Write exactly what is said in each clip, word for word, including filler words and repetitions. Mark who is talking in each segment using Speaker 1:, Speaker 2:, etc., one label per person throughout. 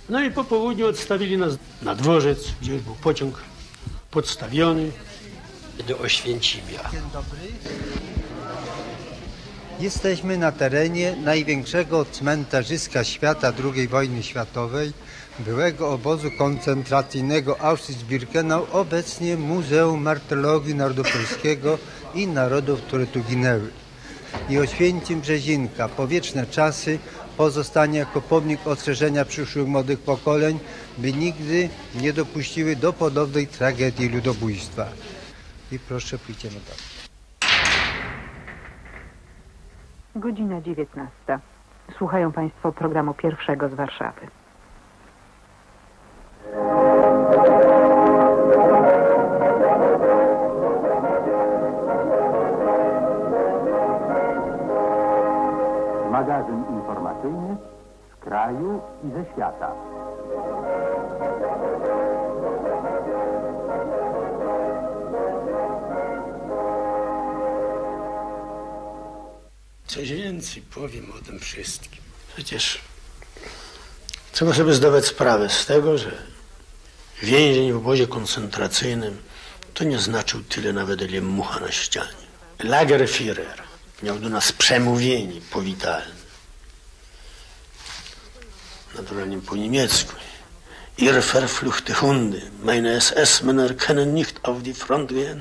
Speaker 1: No i po południu odstawili nas na dworzec, gdzie już był pociąg podstawiony do Oświęcimia.
Speaker 2: Dzień dobry. Jesteśmy na terenie największego cmentarzyska świata drugiej wojny światowej, byłego obozu koncentracyjnego Auschwitz-Birkenau, obecnie Muzeum Martyrologii Narodopolskiego i Narodów, które tu ginęły. I Oświęcim Brzezinka, po wieczne czasy, pozostanie jako pomnik ostrzeżenia przyszłych młodych pokoleń, by nigdy nie dopuściły do podobnej tragedii ludobójstwa. I proszę, pójdziemy dalej.
Speaker 3: Godzina dziewiętnasta. Słuchają Państwo programu pierwszego z Warszawy.
Speaker 4: Magazyn informacyjny z kraju i ze świata.
Speaker 1: Coś więcej powiem o tym wszystkim. Przecież trzeba sobie zdawać sprawę z tego, że więzień w obozie koncentracyjnym to nie znaczył tyle nawet, ile mucha na ścianie. Lagerführer miał do nas przemówienie powitalne. Naturalnie po niemiecku. Ihr verfluchte Hunde, meine S S-Männer können nicht auf die Front gehen,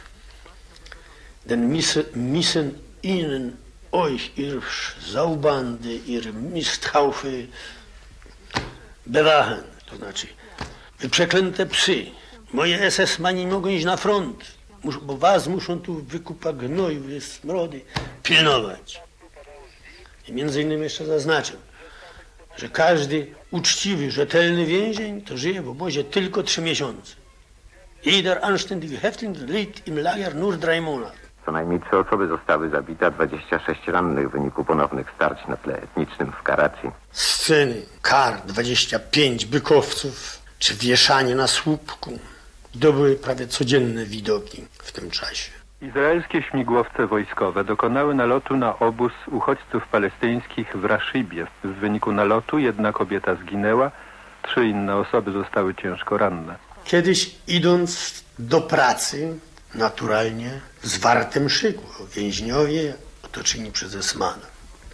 Speaker 1: denn müssen ihnen euch, ihr Saubande, ihr Misthaufe bewachen. To znaczy, wy przeklęte psy, moje S S-mani mogą iść na front, bo was muszą tu wykupa gnoju, smrody pilnować. I między innymi jeszcze zaznaczę, że każdy uczciwy, rzetelny więzień to żyje w obozie tylko trzy miesiące. Jeder anständige Häftling lebt im Lager nur drei Monate.
Speaker 5: Co najmniej trzy osoby zostały zabite, a dwadzieścia sześć rannych w wyniku ponownych starć na tle etnicznym w Karachi.
Speaker 1: Sceny kar, dwadzieścia pięć bykowców, czy wieszanie na słupku. To były prawie codzienne widoki w tym czasie.
Speaker 6: Izraelskie śmigłowce wojskowe dokonały nalotu na obóz uchodźców palestyńskich w Raszibie. W wyniku nalotu jedna kobieta zginęła, trzy inne osoby zostały ciężko ranne.
Speaker 1: Kiedyś idąc do pracy, naturalnie zwarte mszy, więźniowie otoczeni przez esmana.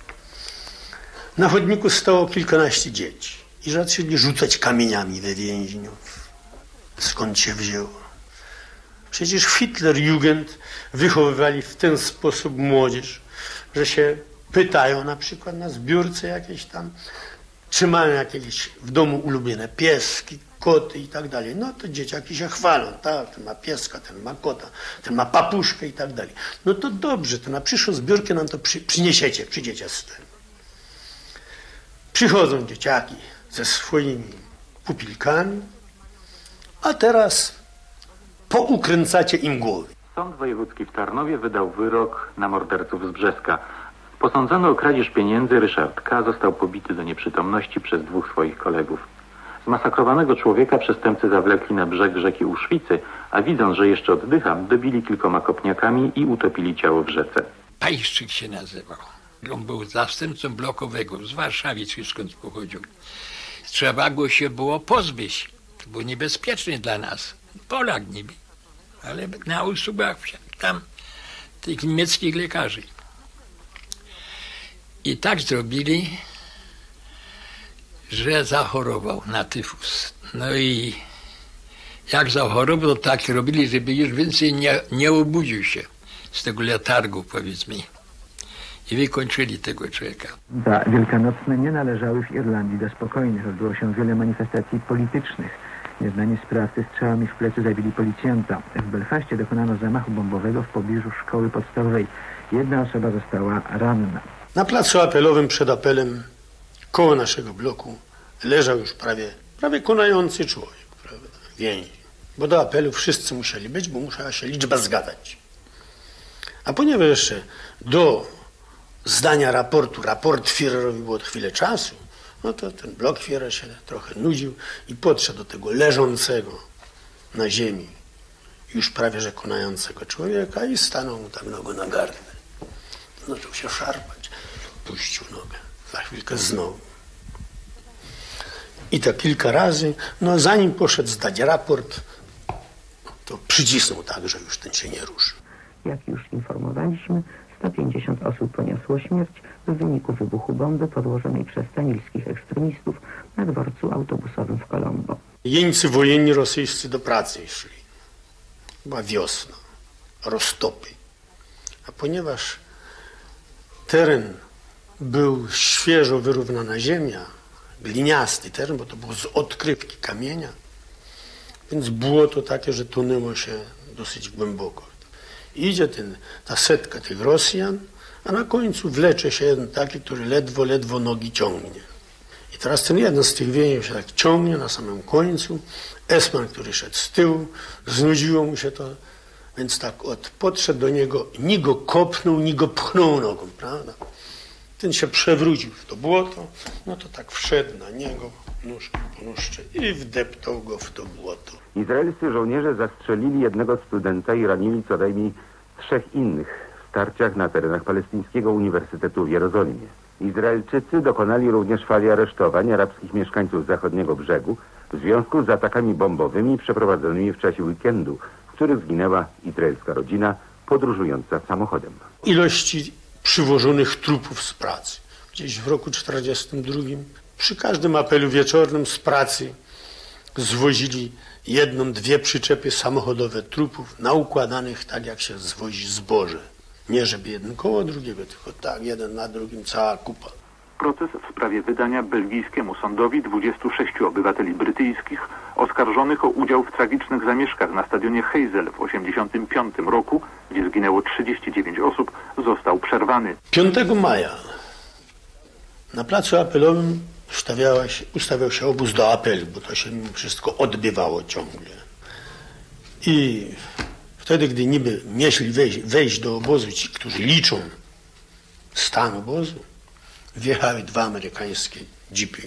Speaker 1: Na chodniku stało kilkanaście dzieci i zaczęli rzucać kamieniami we więźniów. Skąd się wzięło? Przecież Hitlerjugend wychowywali w ten sposób młodzież, że się pytają na przykład na zbiórce jakieś tam, czy mają jakieś w domu ulubione pieski, koty i tak dalej. No to dzieciaki się chwalą, tak, ten ma pieska, ten ma kota, ten ma papuszkę i tak dalej. No to dobrze, to na przyszłą zbiórkę nam to przy, przyniesiecie, przyjdziecie z tym. Przychodzą dzieciaki ze swoimi pupilkami, a teraz poukręcacie im głowy.
Speaker 5: Sąd wojewódzki w Tarnowie wydał wyrok na morderców z Brzeska. Posądzony o kradzież pieniędzy Ryszard K. został pobity do nieprzytomności przez dwóch swoich kolegów. Zmasakrowanego człowieka przestępcy zawlekli na brzeg rzeki Uszwicy, a widząc, że jeszcze oddycha, dobili kilkoma kopniakami i utopili ciało w rzece.
Speaker 7: Pajszczyk się nazywał. On był zastępcą blokowego, z Warszawy czy skąd pochodził. Trzeba go się było pozbyć. To było niebezpieczne dla nas. Polak niby, ale na usługach tam tych niemieckich lekarzy. I tak zrobili, że zachorował na tyfus. No i jak zachorował, to tak robili, żeby już więcej nie, nie obudził się z tego letargu, powiedzmy. I wykończyli tego człowieka.
Speaker 8: Za wielkanocne nie należały w Irlandii do spokojnych. Odbyło się wiele manifestacji politycznych. Nieznani sprawcy strzałami w plecy zabili policjanta. W Belfaście dokonano zamachu bombowego w pobliżu szkoły podstawowej. Jedna osoba została ranna.
Speaker 1: Na placu apelowym przed apelem koło naszego bloku leżał już prawie, prawie konający człowiek, prawda, więzień. Bo do apelu wszyscy musieli być, bo musiała się liczba zgadzać. A ponieważ jeszcze do zdania raportu, raport Führerowi było chwilę czasu, no to ten Blockführer się trochę nudził i podszedł do tego leżącego na ziemi, już prawie że konającego człowieka i stanął mu tak nogą na gardle. Zaczął się szarpać, puścił nogę, za chwilkę znowu. I to kilka razy, no zanim poszedł zdać raport, to przycisnął tak, że już ten się nie ruszy.
Speaker 3: Jak już informowaliśmy, sto pięćdziesiąt osób poniosło śmierć w wyniku wybuchu bomby podłożonej przez tamilskich ekstremistów na dworcu autobusowym w Colombo.
Speaker 1: Jeńcy wojenni rosyjscy do pracy szli. Była wiosna, roztopy. A ponieważ teren był świeżo wyrównana ziemia, gliniasty teren, bo to było z odkrywki kamienia, więc było to takie, że tonęło się dosyć głęboko. Idzie ten, ta setka tych Rosjan, a na końcu wlecze się jeden taki, który ledwo, ledwo nogi ciągnie. I teraz ten jeden z tych więźniów się tak ciągnie na samym końcu. Esman, który szedł z tyłu, znudziło mu się to, więc tak od, podszedł do niego, ni go kopnął, ni go pchnął nogą, prawda? Ten się przewrócił w to błoto, no to tak wszedł na niego, nóżkę po nóżce i wdeptał go w to błoto.
Speaker 9: Izraelscy żołnierze zastrzelili jednego studenta i ranili co najmniej trzech innych w starciach na terenach Palestyńskiego Uniwersytetu w Jerozolimie. Izraelczycy dokonali również fali aresztowań arabskich mieszkańców zachodniego brzegu w związku z atakami bombowymi przeprowadzonymi w czasie weekendu, w których zginęła izraelska rodzina podróżująca samochodem.
Speaker 1: Ilości przywożonych trupów z pracy. Gdzieś w roku czterdziestym drugim przy każdym apelu wieczornym z pracy zwozili jedną, dwie przyczepy samochodowe trupów naukładanych tak, jak się zwozi zboże. Nie żeby jeden koło drugiego, tylko tak, jeden na drugim, cała kupa.
Speaker 5: Proces w sprawie wydania belgijskiemu sądowi dwudziestu sześciu obywateli brytyjskich oskarżonych o udział w tragicznych zamieszkach na stadionie Heysel w osiemdziesiątym piątym roku, gdzie zginęło trzydzieści dziewięć osób, został przerwany.
Speaker 1: piątego maja na placu apelowym ustawiała się, ustawiał się obóz do apelu, bo to się mimo wszystko odbywało ciągle. I wtedy, gdy niby mieli wejść, wejść do obozu ci, którzy liczą stan obozu, wjechały dwa amerykańskie jeepy.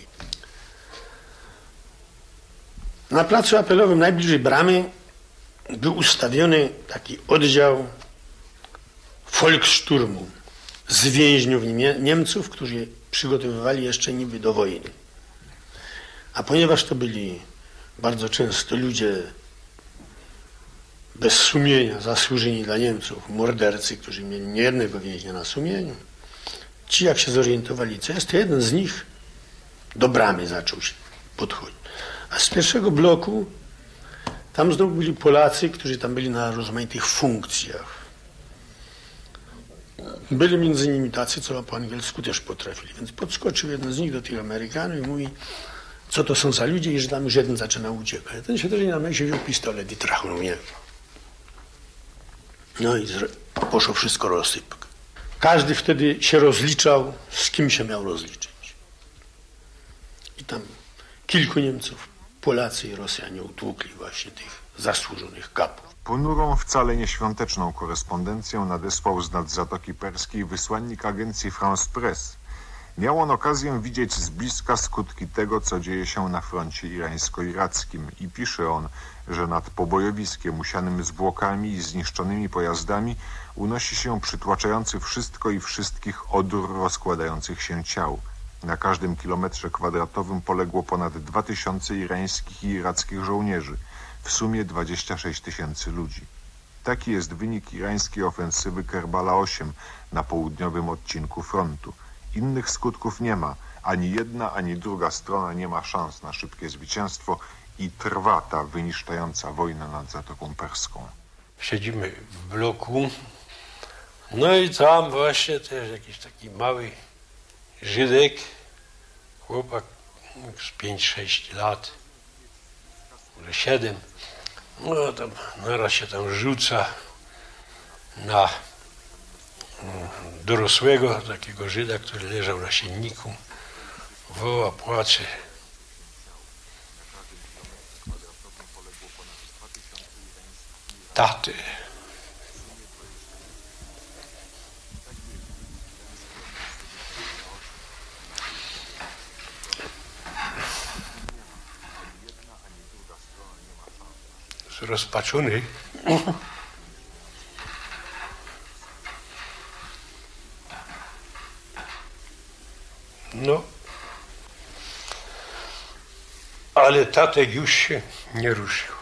Speaker 1: Na placu apelowym najbliżej bramy był ustawiony taki oddział Volkssturmu z więźniów Niemie Niemców, którzy przygotowywali jeszcze niby do wojny. A ponieważ to byli bardzo często ludzie bez sumienia, zasłużeni dla Niemców, mordercy, którzy mieli niejednego więźnia na sumieniu, ci jak się zorientowali, co jest, to jeden z nich do bramy zaczął się podchodzić. A z pierwszego bloku tam znowu byli Polacy, którzy tam byli na rozmaitych funkcjach. Byli między nimi tacy, co po angielsku też potrafili. Więc podskoczył jeden z nich do tych Amerykanów i mówi, co to są za ludzie i że tam już jeden zaczyna uciekać. Ten się też nie na się wziął pistolet i trachnął mnie. No i poszło wszystko rozsypkę. Każdy wtedy się rozliczał, z kim się miał rozliczyć. I tam kilku Niemców, Polacy i Rosjanie utłukli właśnie tych zasłużonych kapów.
Speaker 10: Ponurą, wcale nieświąteczną korespondencję nadesłał znad Zatoki Perskiej wysłannik agencji France Press. Miał on okazję widzieć z bliska skutki tego, co dzieje się na froncie irańsko-irackim i pisze on, że nad pobojowiskiem usianym zwłokami i zniszczonymi pojazdami unosi się przytłaczający wszystko i wszystkich odór rozkładających się ciał. Na każdym kilometrze kwadratowym poległo ponad dwa tysiące irańskich i irackich żołnierzy, w sumie dwadzieścia sześć tysięcy ludzi. Taki jest wynik irańskiej ofensywy Kerbala osiem na południowym odcinku frontu. Innych skutków nie ma. Ani jedna, ani druga strona nie ma szans na szybkie zwycięstwo i trwa ta wyniszczająca wojna nad Zatoką Perską.
Speaker 11: Siedzimy w bloku, no i tam właśnie też jakiś taki mały Żydek, chłopak z pięć sześć lat, może siedem, no tam naraz się tam rzuca na dorosłego takiego Żyda, który leżał na silniku, woła, płacze. Taty. Rozpaczony. No. ale Tatek już się nie ruszył.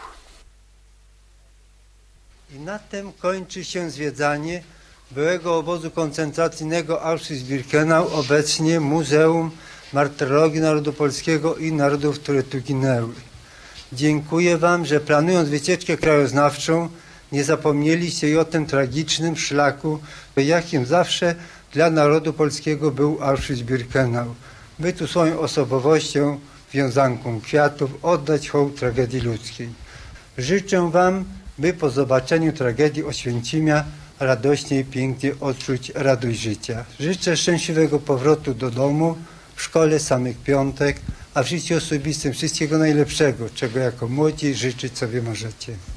Speaker 2: I na tym kończy się zwiedzanie byłego obozu koncentracyjnego Auschwitz-Birkenau, obecnie Muzeum Martyrologii Narodu Polskiego i Narodów, które tu ginęły. Dziękuję Wam, że planując wycieczkę krajoznawczą nie zapomnieliście i o tym tragicznym szlaku, jakim zawsze dla narodu polskiego był Auschwitz-Birkenau. By tu swoją osobowością, wiązanką kwiatów oddać hołd tragedii ludzkiej. Życzę Wam, by po zobaczeniu tragedii Oświęcimia radośnie i pięknie odczuć radość życia. Życzę szczęśliwego powrotu do domu, w szkole samych piątek, a w życiu osobistym wszystkiego najlepszego, czego jako młodzi życzyć sobie możecie.